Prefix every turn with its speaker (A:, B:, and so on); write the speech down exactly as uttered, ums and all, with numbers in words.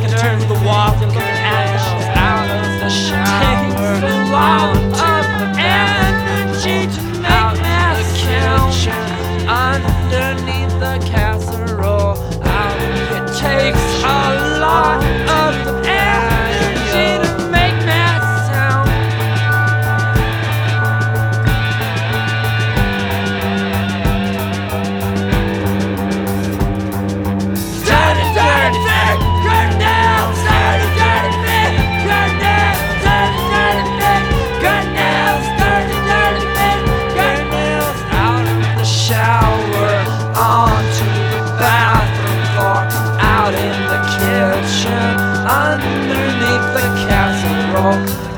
A: can turn to the wall, looking at ashes out of the shower. Takes a lot of energy to make mess kitchen underneath the casserole. Out. It takes a lot of energy to make mess sound. Dirty, dirty, dirty, good nails. Dirty, dirty, dirty, good nails. Dirty, dirty, dirty, good nails. Dirty, dirty, dirty, good nails. Out of the shower, onto the bathroom floor, out in the kitchen, underneath the casserole.